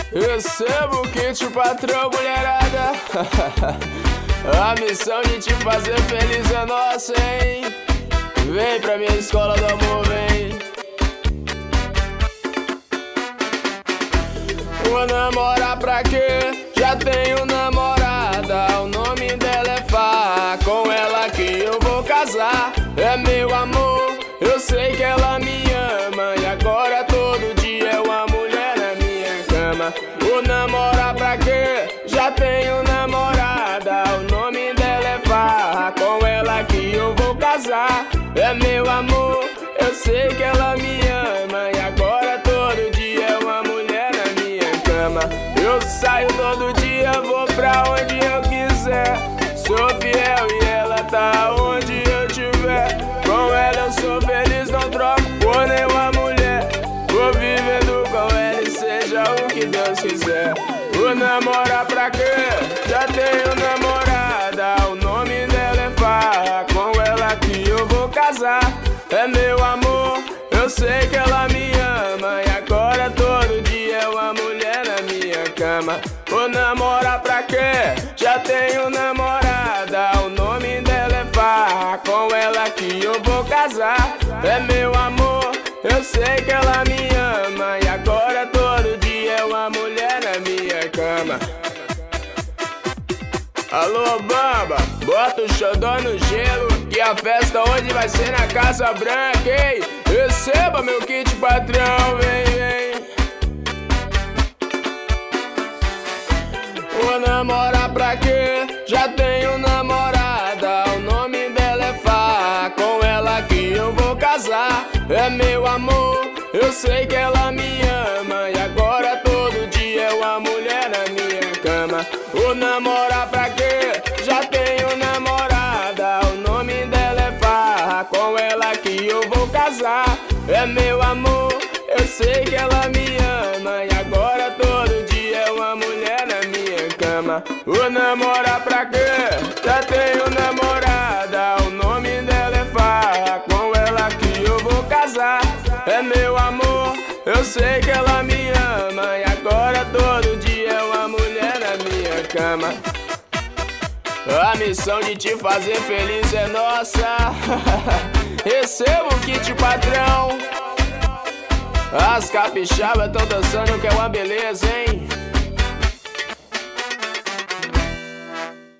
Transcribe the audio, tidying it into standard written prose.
Recebo o kit, patrão, mulherada. A missão de te fazer feliz é nossa, hein? Vem pra minha escola do amor, vem. Vou namorar pra quê? Já tenho namorada, o nome dela é Fá. Com ela que eu vou casar, é meu amor. Eu sei que ela me ama e agora todo dia é uma mulher na minha cama. Vou namorar pra quê? Já tenho namorada, o nome dela é Fá. Com ela que eu vou casar, é meu amor. Eu sei que ela me ama e agora todo dia é uma mulher na minha cama. Eu saio todo dia, vou pra onde eu quiser. Sou fiel e ela tá onde eu tiver. Com ela eu sou feliz, não troco por nenhuma mulher. Vou vivendo com ela e seja o que Deus quiser. Vou namorar pra quê? Já tenho namorada, o nome dela é Fá. Com ela que eu vou casar, é meu amor. Eu sei que ela me ama e agora todo dia é uma mulher na minha cama. Vou namorar pra quê? Já tenho namorada, o nome dela é Fá. Com ela que eu vou casar, é meu amor. Eu sei que ela me ama e agora todo dia é uma mulher na minha cama. Alô, Bamba, bota o xodó no gelo, que a festa hoje vai ser na Casa Branca, ei. Receba meu kit, patrão, vem, vem. Vou namorar pra quê? Já tenho namorada, o nome dela é Fá. Com ela que eu vou casar, é meu amor. Eu sei que ela me ama e agora todo dia é uma mulher na minha cama. Vou namorar pra quê? Já tenho namorada, o nome dela é Fá. Com ela que eu vou casar, é meu amor. Eu sei que ela me ama e agora todo dia é uma mulher na minha cama. Vou namorar pra quê? Já tenho namorada, o nome dela é Fá. Com ela que eu vou casar, é meu amor. Eu sei que ela me ama e agora todo dia é uma mulher na minha cama. A missão de te fazer feliz é nossa. Recebo o kit, patrão. As capixabas tão dançando que é uma beleza, hein?